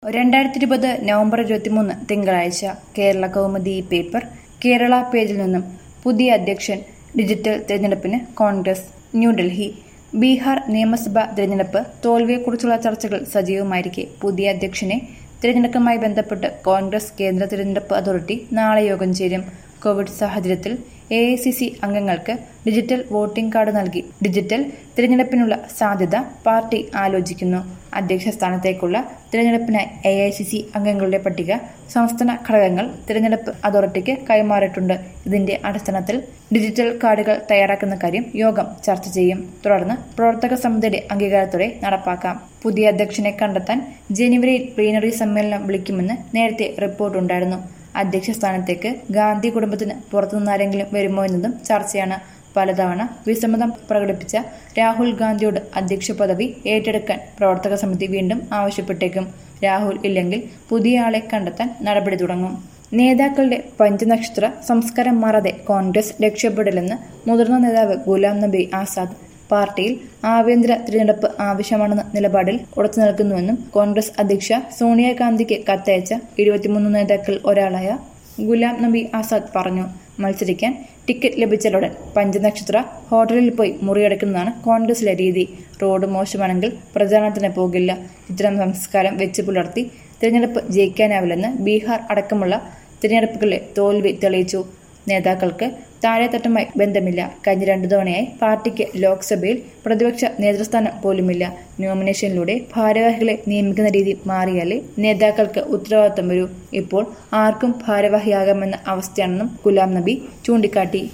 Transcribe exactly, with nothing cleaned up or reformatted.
രണ്ടായിരത്തി ഇരുപത് നവംബർ ഇരുപത്തിമൂന്ന് തിങ്കളാഴ്ച കേരള കൗമുദി പേപ്പർ കേരള പേജിൽ നിന്നും പുതിയ അധ്യക്ഷൻ ഡിജിറ്റൽ തെരഞ്ഞെടുപ്പിന് കോൺഗ്രസ് ന്യൂഡൽഹി ബീഹാർ നിയമസഭാ തെരഞ്ഞെടുപ്പ് തോൽവിയെക്കുറിച്ചുള്ള ചർച്ചകൾ സജീവമായിരിക്കെ പുതിയ അധ്യക്ഷനെ തിരഞ്ഞെടുപ്പുമായി ബന്ധപ്പെട്ട് കോൺഗ്രസ് കേന്ദ്ര തിരഞ്ഞെടുപ്പ് അതോറിറ്റി നാളെ യോഗം ചേരും. കോവിഡ് സാഹചര്യത്തിൽ എ ഐ സി സി അംഗങ്ങൾക്ക് ഡിജിറ്റൽ വോട്ടിംഗ് കാർഡ് നൽകി ഡിജിറ്റൽ തിരഞ്ഞെടുപ്പിനുള്ള സാധ്യത പാർട്ടി ആലോചിക്കുന്നു. അധ്യക്ഷ സ്ഥാനത്തേക്കുള്ള തിരഞ്ഞെടുപ്പിനായി എ ഐ സി സി അംഗങ്ങളുടെ പട്ടിക സംസ്ഥാന ഘടകങ്ങൾ തിരഞ്ഞെടുപ്പ് അതോറിറ്റിക്ക് കൈമാറിയിട്ടുണ്ട്. ഇതിന്റെ അടിസ്ഥാനത്തിൽ ഡിജിറ്റൽ കാർഡുകൾ തയ്യാറാക്കുന്ന കാര്യം യോഗം ചർച്ച ചെയ്യും. തുടർന്ന് പ്രവർത്തക സമിതിയുടെ അംഗീകാരത്തോടെ നടപ്പാക്കാം. പുതിയ അധ്യക്ഷനെ കണ്ടെത്താൻ ജനുവരിയിൽ പ്ലീനറി സമ്മേളനം വിളിക്കുമെന്ന് നേരത്തെ റിപ്പോർട്ടുണ്ടായിരുന്നു. അധ്യക്ഷ സ്ഥാനത്തേക്ക് ഗാന്ധി കുടുംബത്തിന് പുറത്തുനിന്നാരെങ്കിലും വരുമോ എന്നതും ചർച്ചയാണ്. പലതവണ വിസമ്മതം പ്രകടിപ്പിച്ച രാഹുൽ ഗാന്ധിയോട് അധ്യക്ഷ പദവി ഏറ്റെടുക്കാൻ പ്രവർത്തക സമിതി വീണ്ടും ആവശ്യപ്പെട്ടേക്കും. രാഹുൽ ഇല്ലെങ്കിൽ പുതിയ ആളെ കണ്ടെത്താൻ നടപടി തുടങ്ങും. നേതാക്കളുടെ പഞ്ചനക്ഷത്ര സംസ്കാരം മാറാതെ കോൺഗ്രസ് രക്ഷപ്പെടില്ലെന്ന് മുതിർന്ന നേതാവ് ഗുലാം നബി ആസാദ്. പാർട്ടിയിൽ ആഭ്യന്തര തിരഞ്ഞെടുപ്പ് ആവശ്യമാണെന്ന നിലപാടിൽ ഉറച്ചു നിൽക്കുന്നുവെന്നും കോൺഗ്രസ് അധ്യക്ഷ സോണിയാഗാന്ധിക്ക് കത്തയച്ച ഇരുപത്തിമൂന്ന് നേതാക്കളിൽ ഒരാളായ ഗുലാം നബി ആസാദ് പറഞ്ഞു. മത്സരിക്കാൻ ടിക്കറ്റ് ലഭിച്ചാലുടൻ പഞ്ചനക്ഷത്ര ഹോട്ടലിൽ പോയി മുറിയെടുക്കുന്നതാണ് കോൺഗ്രസിലെ രീതി. റോഡ് മോശമാണെങ്കിൽ പ്രചാരണത്തിന് പോകില്ല. ഇത്തരം സംസ്കാരം വെച്ച് പുലർത്തി തിരഞ്ഞെടുപ്പ് ജയിക്കാനാവില്ലെന്ന് ബീഹാർ അടക്കമുള്ള തിരഞ്ഞെടുപ്പുകളിലെ തോൽവി തെളിയിച്ചു. നേതാക്കൾക്ക് താഴെത്തട്ടുമായി ബന്ധമില്ല. കഴിഞ്ഞ രണ്ടു തവണയായി പാർട്ടിക്ക് ലോക്സഭയിൽ പ്രതിപക്ഷ നേതൃസ്ഥാനം പോലുമില്ല. നോമിനേഷനിലൂടെ ഭാരവാഹികളെ നിയമിക്കുന്ന രീതി മാറിയാലേ നേതാക്കൾക്ക് ഉത്തരവാദിത്തം വരൂ. ഇപ്പോൾ ആർക്കും ഭാരവാഹിയാകാമെന്ന അവസ്ഥയാണെന്നും ഗുലാം നബി ചൂണ്ടിക്കാട്ടി.